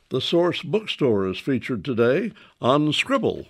The Source Bookstore is featured today on Scribble.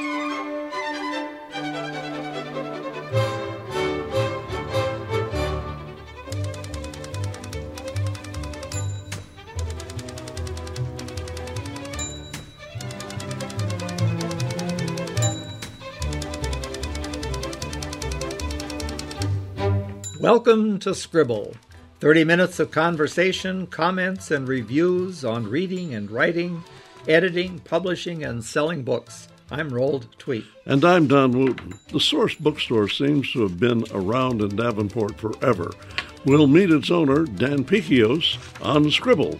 Welcome to Scribble, 30 minutes of conversation, comments, and reviews on reading and writing, editing, publishing, and selling books. I'm Roald Tweet. And I'm Don Wooten. The Source Bookstore seems to have been around in Davenport forever. We'll meet its owner, Dan Pikios, on Scribble.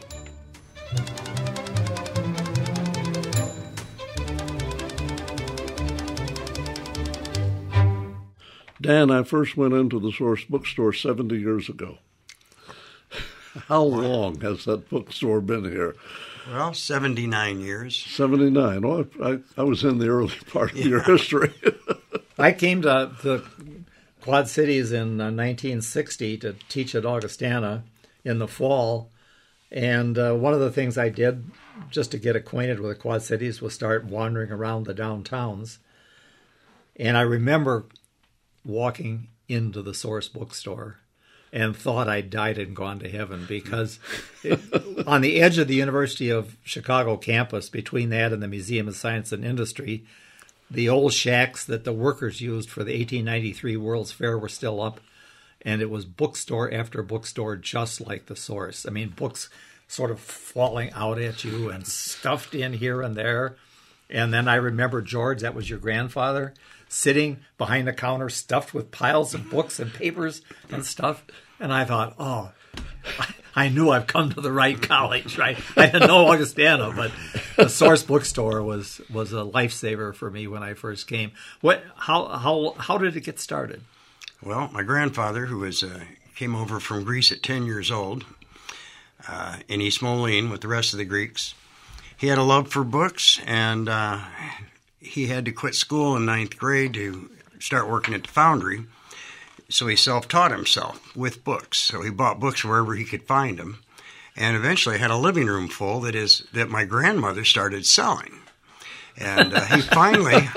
Dan, I first went into the Source Bookstore 70 years ago. How long has that bookstore been here? Well, 79 years. 79. Oh, I was in the early part of your history. I came to the Quad Cities in 1960 to teach at Augustana in the fall. And one of the things I did just to get acquainted with the Quad Cities was start wandering around the downtowns. And I remember walking into the Source Bookstore and thought I'd died and gone to heaven because on the edge of the University of Chicago campus, between that and the Museum of Science and Industry, the old shacks that the workers used for the 1893 World's Fair were still up, and it was bookstore after bookstore just like the Source. I mean, books sort of falling out at you and stuffed in here and there. And then I remember George, that was your grandfather, sitting behind the counter stuffed with piles of books and papers and stuff. And I thought, oh, I knew I've come to the right college, right? I didn't know Augustana, but the Source Bookstore was a lifesaver for me when I first came. How did it get started? Well, my grandfather, who came over from Greece at 10 years old, in East Moline with the rest of the Greeks, he had a love for books, and he had to quit school in 9th grade to start working at the foundry. So he self-taught himself with books. So he bought books wherever he could find them, and eventually had a living room full that my grandmother started selling. And he finally,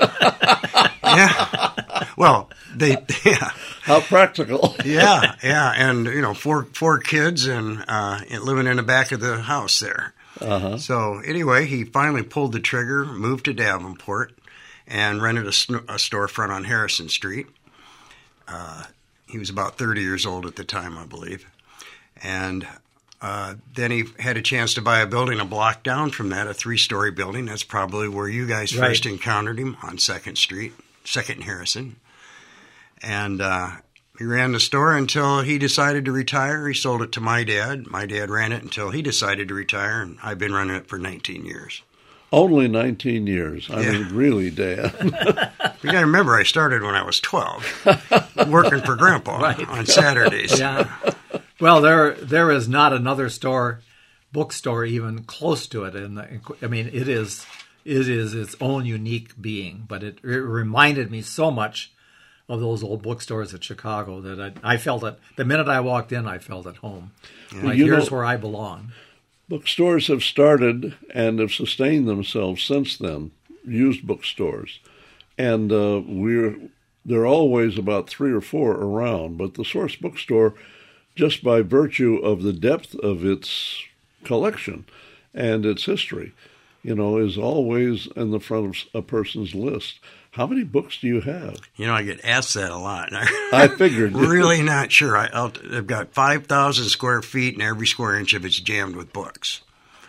How practical. yeah, and four kids and living in the back of the house there. Uh-huh. So anyway, he finally pulled the trigger, moved to Davenport, and rented a storefront on Harrison Street. He was about 30 years old at the time, I believe. And then he had a chance to buy a building a block down from that, a 3-story building. That's probably where you guys first encountered him, on 2nd Street, 2nd and Harrison. And he ran the store until he decided to retire. He sold it to my dad. My dad ran it until he decided to retire, and I've been running it for 19 years. Only 19 years. I mean, really, Dan. You got to remember, I started when I was 12, working for Grandpa on Saturdays. Yeah. Well, there is not another bookstore even close to it. And I mean, it is its own unique being. But it reminded me so much of those old bookstores at Chicago that I felt it. The minute I walked in, I felt at home. Yeah. Like, here's where I belong. Bookstores have started and have sustained themselves since then, used bookstores. And there are always about 3 or 4 around. But the Source Bookstore, just by virtue of the depth of its collection and its history, is always in the front of a person's list. How many books do you have? I get asked that a lot. I figured. Really not sure. I've got 5,000 square feet, and every square inch of it's jammed with books.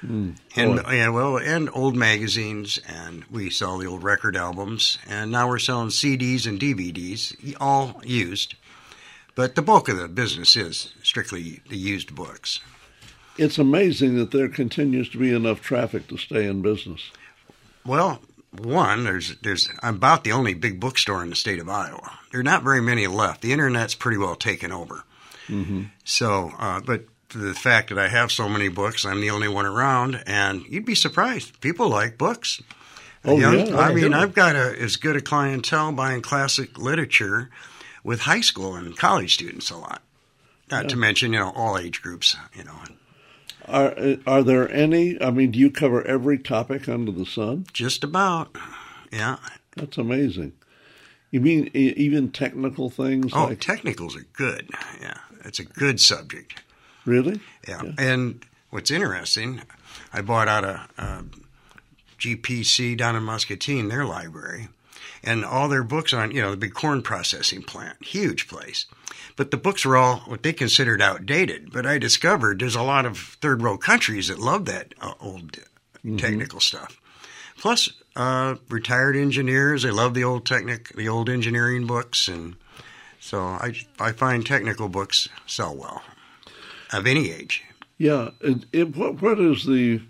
And old magazines, and we sell the old record albums, and now we're selling CDs and DVDs, all used. But the bulk of the business is strictly the used books. It's amazing that there continues to be enough traffic to stay in business. Well, one, I'm about the only big bookstore in the state of Iowa. There are not very many left. The Internet's pretty well taken over. Mm-hmm. So, but the fact that I have so many books, I'm the only one around, and you'd be surprised. People like books. I've got as good a clientele buying classic literature with high school and college students a lot. Not to mention, all age groups, Are there any? I mean, do you cover every topic under the sun? Just about, yeah. That's amazing. You mean even technical things? Oh, technicals are good. Yeah, it's a good subject. Really? Yeah. And what's interesting, I bought out a GPC down in Muscatine, their library, and all their books on, the big corn processing plant, huge place. But the books were all what they considered outdated. But I discovered there's a lot of third world countries that love that old technical stuff. Plus, retired engineers, they love the old engineering books, and so I find technical books sell well, of any age. Yeah. What is the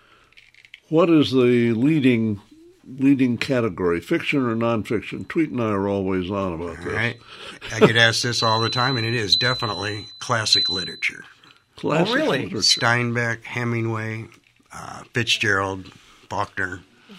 leading category, fiction or nonfiction? Tweet and I are always on about this. Right. I get asked this all the time, and it is definitely classic literature. Classic really? literature. Steinbeck, Hemingway, Fitzgerald, Faulkner.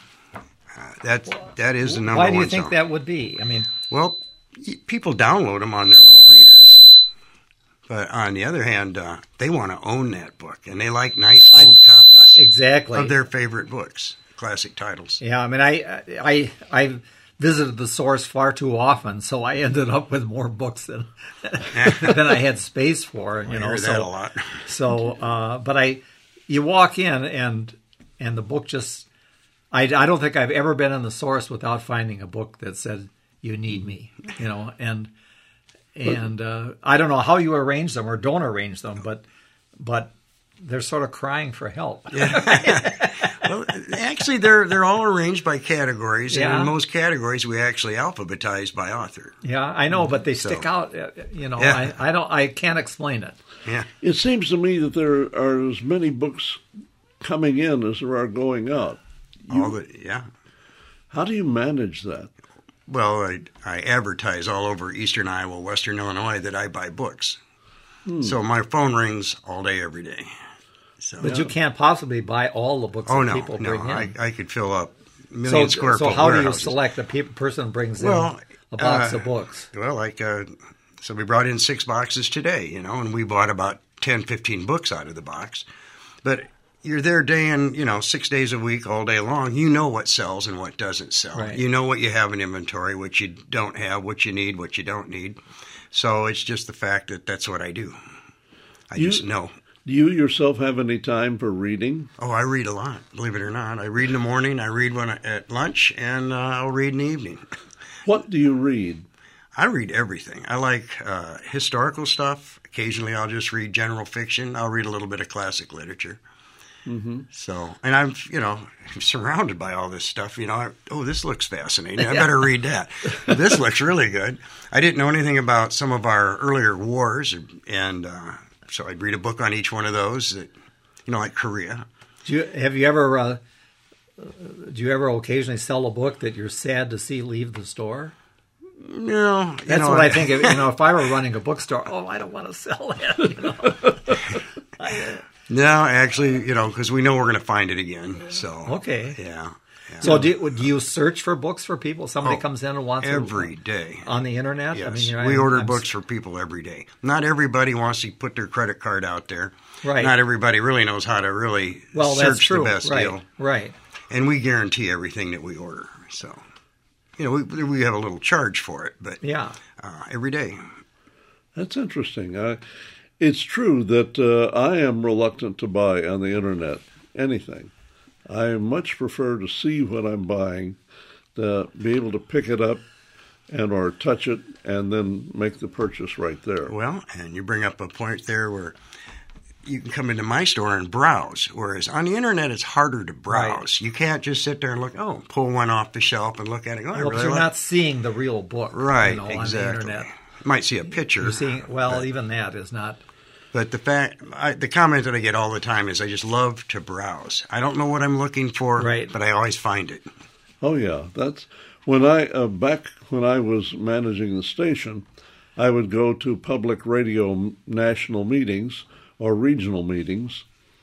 That is the number one. Why do you think song. that would be? I mean, Well, people download them on their little readers. But on the other hand, they want to own that book, and they like nice old copies exactly of their favorite books, classic titles. Yeah, I mean, I visited the source far too often, so I ended up with more books than I had space for. I hear that a lot. So, but you walk in and the book just. I don't think I've ever been in the source without finding a book that said "You need me," and I don't know how you arrange them or don't arrange them, but they're sort of crying for help. Well, actually, they're all arranged by categories, and Yeah. in most categories, we actually alphabetize by author. Yeah, I know, but they stick out. Yeah. I can't explain it. Yeah. It seems to me that there are as many books coming in as there are going out. How do you manage that? Well, I advertise all over eastern Iowa, western Illinois that I buy books. So my phone rings all day, every day. So, But you can't possibly buy all the books that people bring in. I could fill up million square foot So how do you warehouses. select the person brings in a box of books? Well, so we brought in 6 boxes today, and we bought about 10, 15 books out of the box. But you're there day in, 6 days a week, all day long. You know what sells and what doesn't sell. Right. You know what you have in inventory, what you don't have, what you need, what you don't need. So it's just the fact that that's what I do. I just know. Do you yourself have any time for reading? Oh, I read a lot, believe it or not. I read in the morning, I read at lunch, and I'll read in the evening. What do you read? I read everything. I like historical stuff. Occasionally I'll just read general fiction. I'll read a little bit of classic literature. Mm-hmm. So, and I'm surrounded by all this stuff. This looks fascinating. I better read that. This looks really good. I didn't know anything about some of our earlier wars, and so I'd read a book on each one of those. Like Korea. Do you ever occasionally sell a book that you're sad to see leave the store? No, That's what I think of. If I were running a bookstore, I don't want to sell that. No, actually, because we know we're going to find it again. So Okay. Yeah. So do you search for books for people? Somebody comes in and wants every day on the internet? Yes, we order books for people every day. Not everybody wants to put their credit card out there. Right. Not everybody really knows how to really that's search true. the best right. deal. Right. And we guarantee everything that we order. So, we have a little charge for it, but every day. That's interesting. It's true that I am reluctant to buy on the internet anything. I much prefer to see what I'm buying, to be able to pick it up or touch it, and then make the purchase right there. Well, and you bring up a point there where you can come into my store and browse, whereas on the internet it's harder to browse. Right. You can't just sit there and pull one off the shelf and look at it. But you're not seeing the real book, right? Exactly. On the internet. You might see a picture. You're seeing, even that is not. But the comment that I get all the time is I just love to browse. I don't know what I'm looking for, but I always find it. Oh yeah, that's when back when I was managing the station, I would go to public radio national meetings or regional meetings,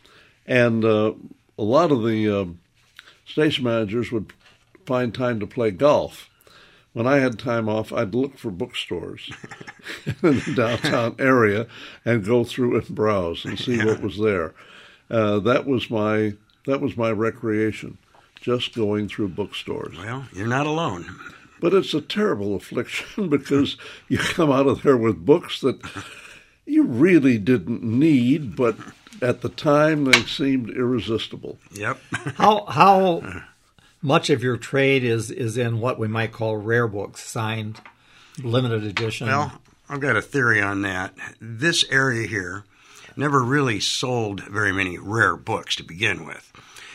and a lot of the station managers would find time to play golf. When I had time off, I'd look for bookstores in the downtown area and go through and browse and see what was there. That was my recreation, just going through bookstores. Well, you're not alone. But it's a terrible affliction because you come out of there with books that you really didn't need, but at the time they seemed irresistible. Yep. How much of your trade is in what we might call rare books, signed, limited edition? Well, I've got a theory on that. This area here never really sold very many rare books to begin with.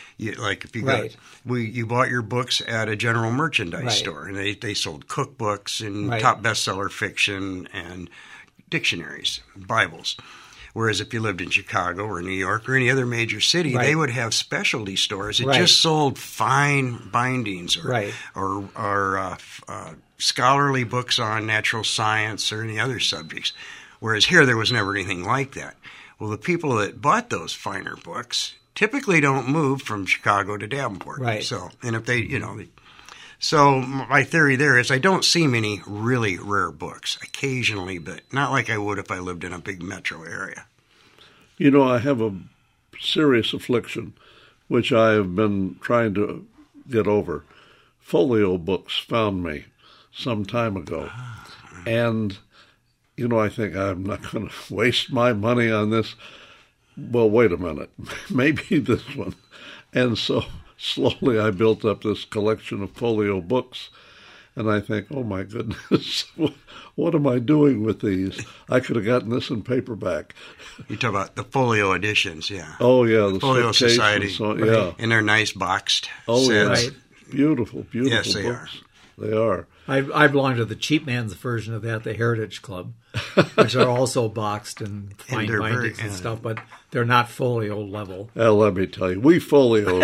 You bought your books at a general merchandise store, and they sold cookbooks and top bestseller fiction and dictionaries, Bibles. Whereas if you lived in Chicago or New York or any other major city, they would have specialty stores that just sold fine bindings or scholarly books on natural science or any other subjects. Whereas here there was never anything like that. Well, the people that bought those finer books typically don't move from Chicago to Davenport. Right. So, and if they, so my theory there is I don't see many really rare books occasionally, but not like I would if I lived in a big metro area. I have a serious affliction, which I have been trying to get over. Folio books found me some time ago. And, I think I'm not going to waste my money on this. Well, wait a minute, maybe this one. And so slowly I built up this collection of folio books, and I think, oh my goodness, what am I doing with these? I could have gotten this in paperback. You talk about the folio editions, yeah. Oh, yeah. The Folio Society. Yeah. And they're nice boxed sets. Yeah. Right. Beautiful Yes, they books. They are. I belong to the cheap man's version of that, the Heritage Club, which are also boxed and fine bindings and stuff, but they're not folio level. Well, let me tell you, we folio.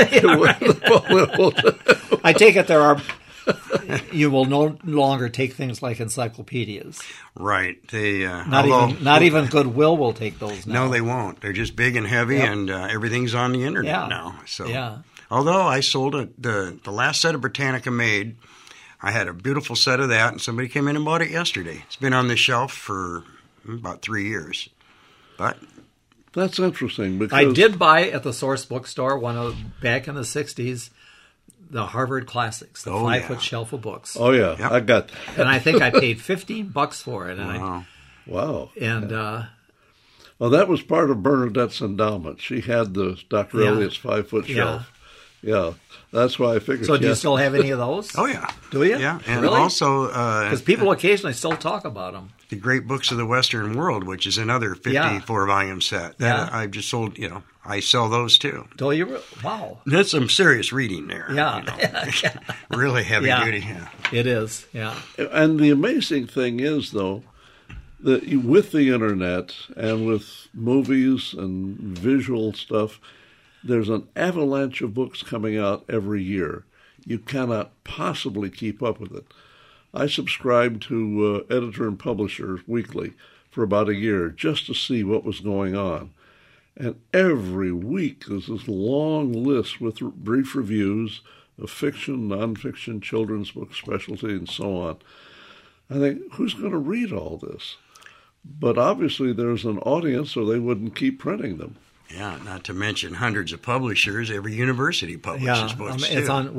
I take it you will no longer take things like encyclopedias. Right. They not even Goodwill will take those now. No, they won't. They're just big and heavy, and everything's on the internet now. So, although I sold the last set of Britannica made, I had a beautiful set of that, and somebody came in and bought it yesterday. It's been on the shelf for about 3 years. But that's interesting because I did buy at the Source Bookstore back in the 60s the Harvard Classics, the 5-foot shelf of books. Oh yeah, yep. I got that. And I think I paid $15 for it. And wow. And well, that was part of Bernadette's endowment. She had the Dr. Eliot's 5-foot shelf. Yeah, that's why I figured. So do you still have any of those? Oh, yeah. Do you? Yeah, and really? also... Because people occasionally still talk about them. The Great Books of the Western World, which is another 54-volume set. That I've just sold, I sell those too. Do you? Wow. That's some serious reading there. Yeah. Really heavy duty. Yeah. It is, yeah. And the amazing thing is, though, that with the internet and with movies and visual stuff, there's an avalanche of books coming out every year. You cannot possibly keep up with it. I subscribed to Editor and Publisher Weekly for about a year just to see what was going on. And every week there's this long list with brief reviews of fiction, nonfiction, children's book specialty, and so on. I think, who's going to read all this? But obviously there's an audience or they wouldn't keep printing them. Yeah, not to mention hundreds of publishers. Every university publishes books, too. It's on,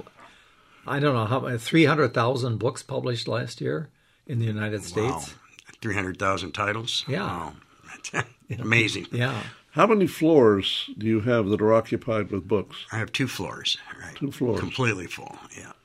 I don't know, how 300,000 books published last year in the United States. Wow. 300,000 titles? Yeah. Wow. Amazing. Yeah. How many floors do you have that are occupied with books? I have 2 floors. Right. 2 floors. Completely full, yeah.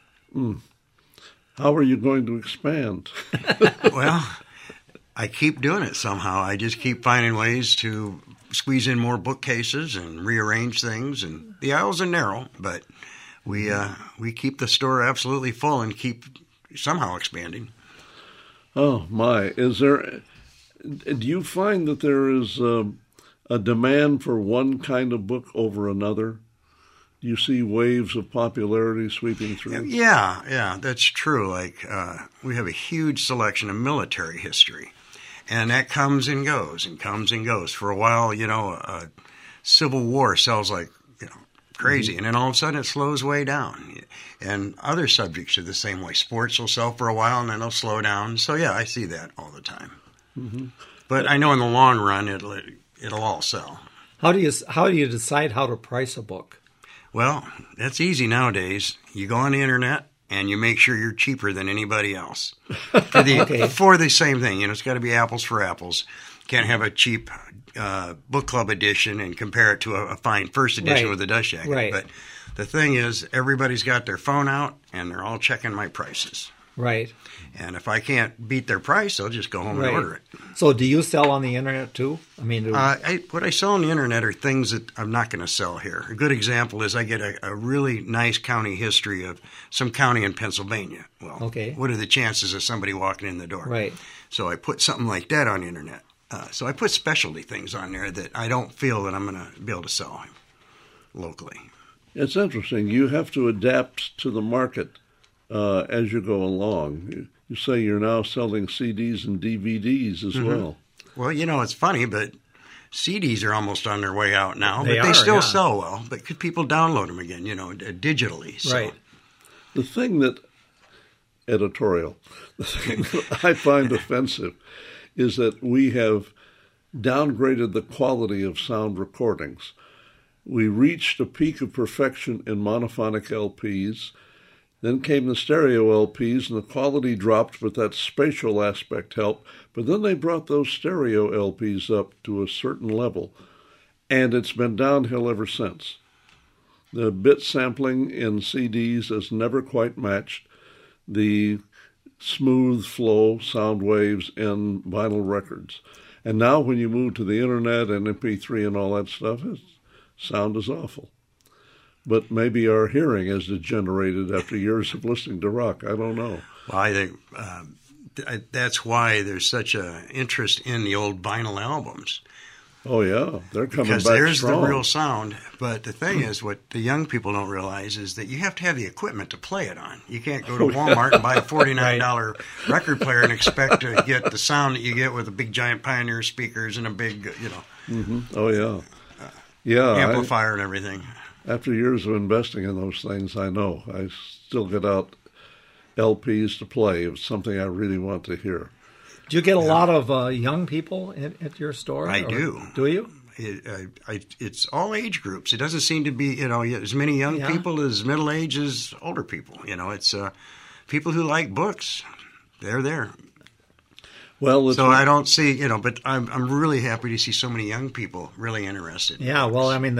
How are you going to expand? Well, I keep doing it somehow. I just keep finding ways to squeeze in more bookcases and rearrange things. And the aisles are narrow, but we keep the store absolutely full and keep somehow expanding. Oh, my. Do you find that there is a demand for one kind of book over another? Do you see waves of popularity sweeping through? Yeah, that's true. Like, we have a huge selection of military history. And that comes and goes and comes and goes. For a while, Civil War sells like crazy, and then all of a sudden it slows way down. And other subjects are the same way. Sports will sell for a while, and then it'll slow down. So, yeah, I see that all the time. Mm-hmm. But I know in the long run it'll all sell. How do you decide how to price a book? Well, that's easy nowadays. You go on the internet and you make sure you're cheaper than anybody else for the same thing. It's got to be apples for apples. Can't have a cheap book club edition and compare it to a fine first edition with a dust jacket. Right. But the thing is, everybody's got their phone out and they're all checking my prices. Right. And if I can't beat their price, they'll just go home and order it. So do you sell on the internet too? I mean, what I sell on the internet are things that I'm not going to sell here. A good example is I get a really nice county history of some county in Pennsylvania. Well, what are the chances of somebody walking in the door? Right. So I put something like that on the internet. So I put specialty things on there that I don't feel that I'm going to be able to sell locally. It's interesting. You have to adapt to the market as you go along. You say you're now selling CDs and DVDs as well. Well, it's funny, but CDs are almost on their way out now. They still sell well. But could people download them again, digitally? So. Right. The thing that I find offensive is that we have downgraded the quality of sound recordings. We reached a peak of perfection in monophonic LPs. Then came the stereo LPs, and the quality dropped, but that spatial aspect helped. But then they brought those stereo LPs up to a certain level, and it's been downhill ever since. The bit sampling in CDs has never quite matched the smooth flow sound waves in vinyl records. And now when you move to the internet and MP3 and all that stuff, sound is awful. But maybe our hearing has degenerated after years of listening to rock. I don't know. Well, I think that's why there's such an interest in the old vinyl albums. Oh, yeah. They're coming back strong. Because there's the real sound. But the thing is, what the young people don't realize is that you have to have the equipment to play it on. You can't go to Walmart and buy a $49 record player and expect to get the sound that you get with the big giant Pioneer speakers and a big, Oh, yeah. Amplifier and everything. After years of investing in those things, I know. I still get out LPs to play if it's something I really want to hear. Do you get a lot of young people at your store? I do. Do you? It's all age groups. It doesn't seem to be, as many young people as middle age as older people. It's people who like books. They're there. Well, so I don't see, but I'm really happy to see so many young people really interested. Yeah, well, I mean,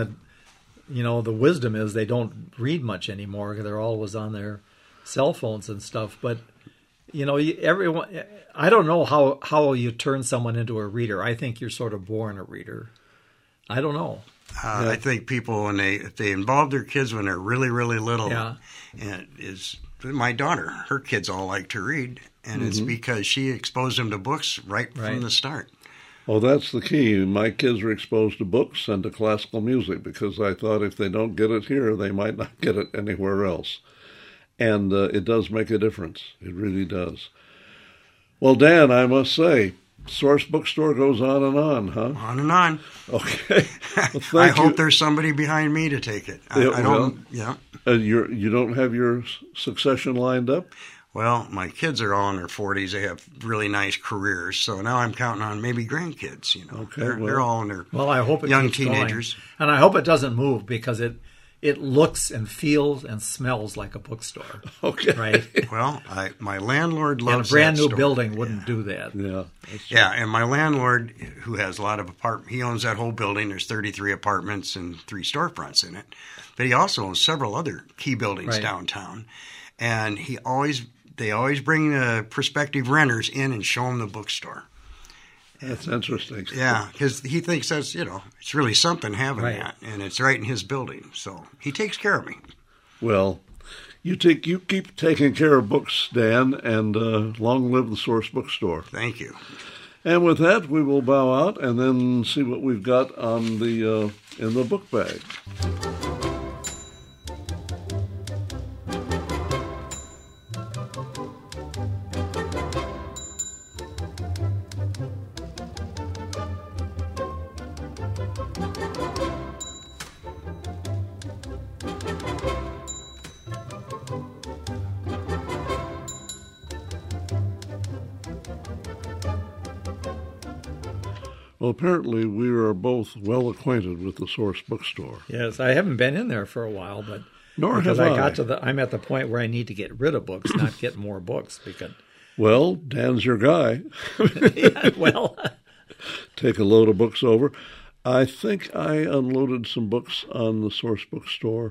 the wisdom is they don't read much anymore. They're always on their cell phones and stuff. But, everyone, I don't know how you turn someone into a reader. I think you're sort of born a reader. I don't know. I think people, if they involve their kids when they're really, really little, and my daughter, her kids all like to read, and it's because she exposed them to books right from the start. Oh, that's the key. My kids are exposed to books and to classical music because I thought if they don't get it here, they might not get it anywhere else. And it does make a difference. It really does. Well, Dan, I must say, Source Bookstore goes on and on, huh? On and on. Okay. Well, I hope there's somebody behind me to take it. I don't. Yeah. You don't have your succession lined up? Well, my kids are all in their 40s. They have really nice careers. So now I'm counting on maybe grandkids. Okay, they're all in their I hope it young keeps teenagers. Going. And I hope it doesn't move because it looks and feels and smells like a bookstore. Okay. Right? Well, my landlord loves and a brand that new store. building wouldn't do that. Yeah. Yeah, and my landlord, who has a lot of apartments, he owns that whole building. There's 33 apartments and 3 storefronts in it. But he also owns several other key buildings downtown. And they always bring the prospective renters in and show them the bookstore. That's interesting. Yeah, because he thinks that's, it's really something having that, and it's right in his building. So he takes care of me. Well, you keep taking care of books, Dan, and long live the Source Bookstore. Thank you. And with that, we will bow out and then see what we've got on the in the book bag. Well, apparently we are both well acquainted with the Source Bookstore. Yes, I haven't been in there for a while, but Nor because have I got to I'm at the point where I need to get rid of books, not get more books. Because Well, Dan's your guy. yeah, well, Take a load of books over. I think I unloaded some books on the Source Bookstore,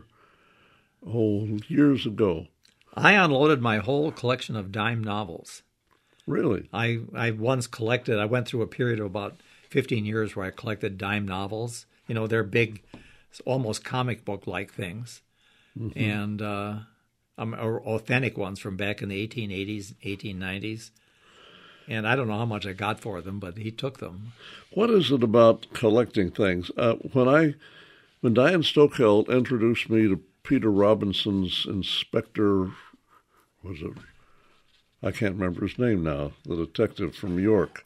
years ago. I unloaded my whole collection of dime novels. Really? I once collected. I went through a period of about 15 years where I collected dime novels. You know, they're big, almost comic book-like things, and or authentic ones from back in the 1880s, 1890s. And I don't know how much I got for them, but he took them. What is it about collecting things? When Diane Stokeld introduced me to Peter Robinson's Inspector, was it? I can't remember his name now, the detective from York.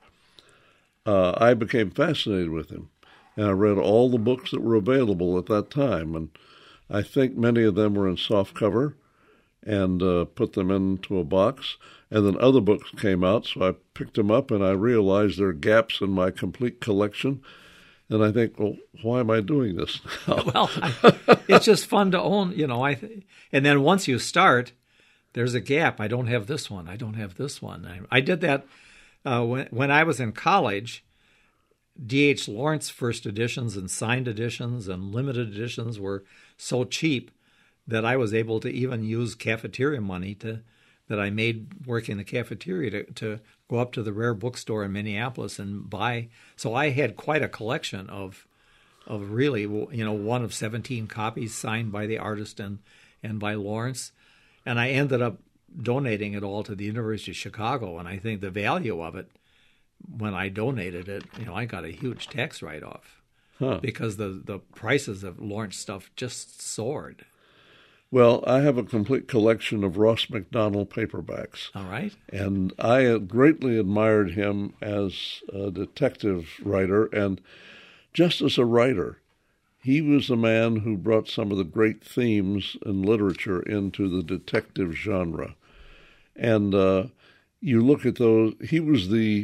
I became fascinated with him, and I read all the books that were available at that time, and I think many of them were in softcover, and put them into a box. And then other books came out, so I picked them up, and I realized there are gaps in my complete collection. And I think, well, why am I doing this now? Well, it's just fun to own, you know. And then once you start, there's a gap. I don't have this one. I don't have this one. I did that when I was in college. D.H. Lawrence first editions and signed editions and limited editions were so cheap that I was able to even use cafeteria money that I made working the cafeteria to go up to the rare bookstore in Minneapolis and buy. So I had quite a collection of really, you know, one of 17 copies signed by the artist and by Lawrence. And I ended up donating it all to the University of Chicago. And I think the value of it, when I donated it, you know, I got a huge tax write-off because the prices of Lawrence stuff just soared. Well, I have a complete collection of Ross Macdonald paperbacks. All right. And I greatly admired him as a detective writer and just as a writer. He was the man who brought some of the great themes in literature into the detective genre. And you look at those, he was the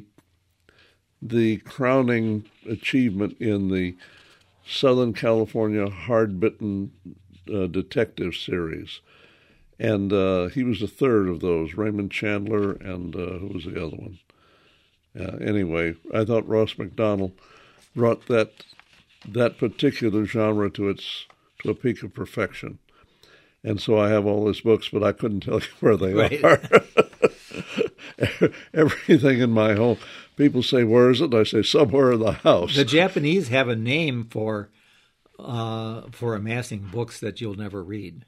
crowning achievement in the Southern California hard-bitten detective series. And he was the third of those, Raymond Chandler, and who was the other one? Anyway, I thought Ross Macdonald brought that particular genre to a peak of perfection. And so I have all his books, but I couldn't tell you where they are. Everything in my home. People say, "Where is it?" I say, "Somewhere in the house." The Japanese have a name for amassing books that you'll never read.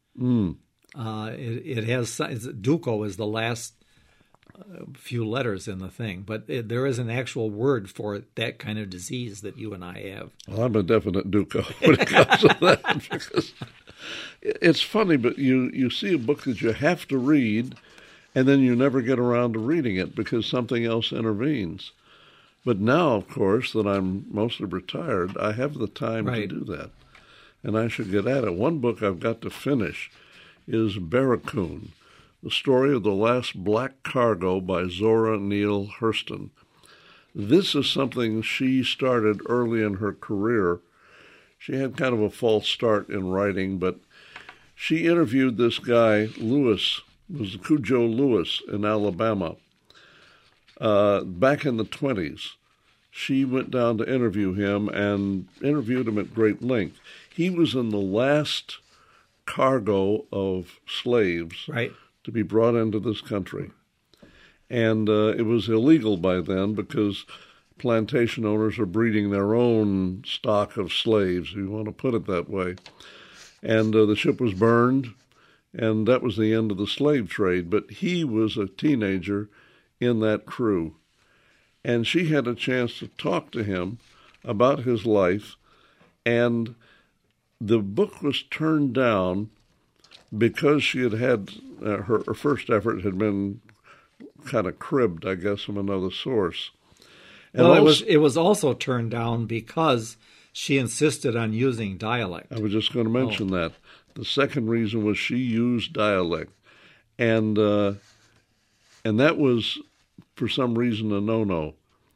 It has duko is the last few letters in the thing, but there is an actual word for that kind of disease that you and I have. Well, I'm a definite duko when it comes to that, because it's funny, but you see a book that you have to read, and then you never get around to reading it because something else intervenes. But now, of course, that I'm mostly retired, I have the time to do that, and I should get at it. One book I've got to finish is Barracoon, the story of the last black cargo by Zora Neale Hurston. This is something she started early in her career. She had kind of a false start in writing, but she interviewed this guy, Lewis, it was Cujo Lewis in Alabama, back in the 20s. She went down to interview him and interviewed him at great length. He was in the last cargo of slaves to be brought into this country. And it was illegal by then because plantation owners are breeding their own stock of slaves, if you want to put it that way. And the ship was burned, and that was the end of the slave trade. But he was a teenager in that crew. And she had a chance to talk to him about his life, and the book was turned down because she had her first effort had been kind of cribbed, I guess, from another source. And well, it was also turned down because she insisted on using dialect. I was just going to mention that. The second reason was she used dialect, and that was for some reason a no-no.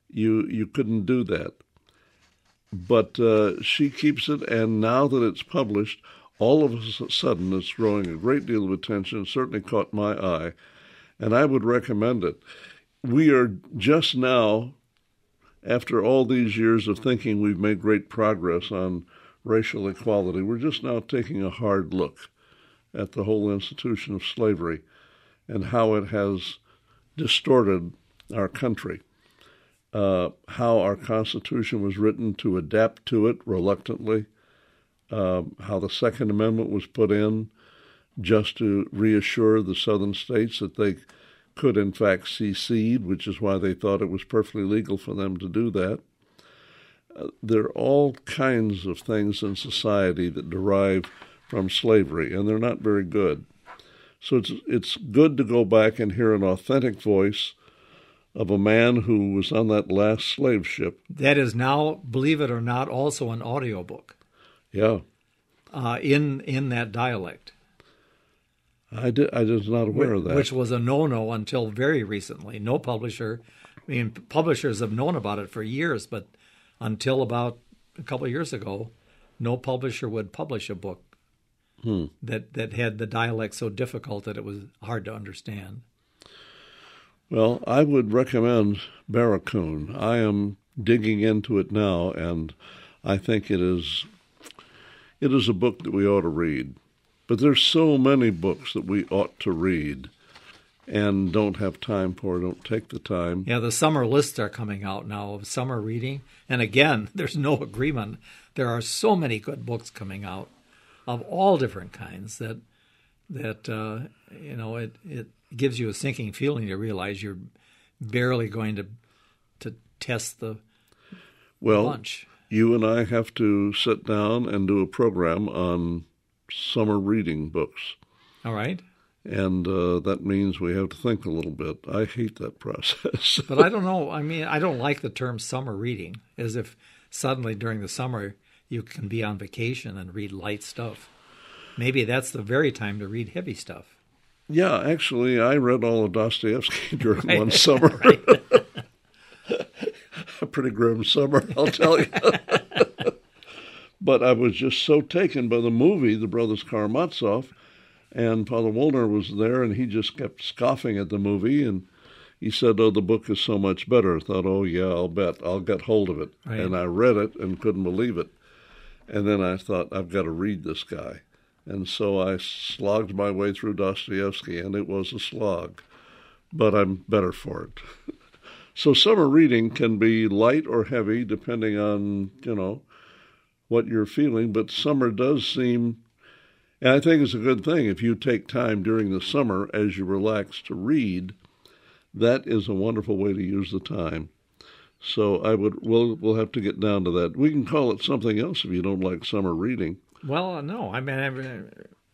You couldn't do that. But she keeps it, and now that it's published, all of a sudden it's drawing a great deal of attention. It certainly caught my eye, and I would recommend it. We are just now, after all these years of thinking we've made great progress on racial equality, we're just now taking a hard look at the whole institution of slavery and how it has distorted our country, how our Constitution was written to adapt to it reluctantly, how the Second Amendment was put in just to reassure the southern states that they could in fact secede, which is why they thought it was perfectly legal for them to do that. There are all kinds of things in society that derive from slavery, and they're not very good. So it's good to go back and hear an authentic voice of a man who was on that last slave ship. That is now, believe it or not, also an audiobook. Yeah. In that dialect. I was not aware of that. Which was a no-no until very recently. No publisher, I mean, publishers have known about it for years, but until about a couple of years ago, no publisher would publish a book that had the dialect so difficult that it was hard to understand. Well, I would recommend Barracoon. I am digging into it now, and I think it is a book that we ought to read. But there's so many books that we ought to read and don't have time for, don't take the time. Yeah, the summer lists are coming out now of summer reading. And again, there's no agreement. There are so many good books coming out of all different kinds that it gives you a sinking feeling to realize you're barely going to test the bunch. You and I have to sit down and do a program on summer reading books. All right. And that means we have to think a little bit. I hate that process. But I don't know. I mean, I don't like the term summer reading, as if suddenly during the summer you can be on vacation and read light stuff. Maybe that's the very time to read heavy stuff. Yeah, actually, I read all of Dostoevsky during one summer. A pretty grim summer, I'll tell you. But I was just so taken by the movie, The Brothers Karamazov, and Father Wollner was there, and he just kept scoffing at the movie, and he said, "Oh, the book is so much better." I thought, "Oh, yeah, I'll bet. I'll get hold of it." Right. And I read it and couldn't believe it. And then I thought, I've got to read this guy. And so I slogged my way through Dostoevsky, and it was a slog. But I'm better for it. So summer reading can be light or heavy, depending on, what you're feeling. But summer does seem, and I think it's a good thing, if you take time during the summer as you relax to read, that is a wonderful way to use the time. So we'll have to get down to that. We can call it something else if you don't like summer reading. Well, no. I mean,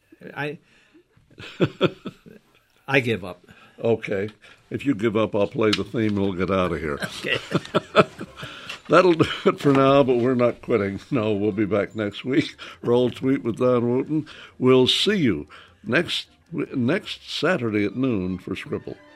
I give up. Okay. If you give up, I'll play the theme and we'll get out of here. Okay. That'll do it for now, but we're not quitting. No, we'll be back next week. Roll Tweet with Don Wooten. We'll see you next Saturday at noon for Scribble.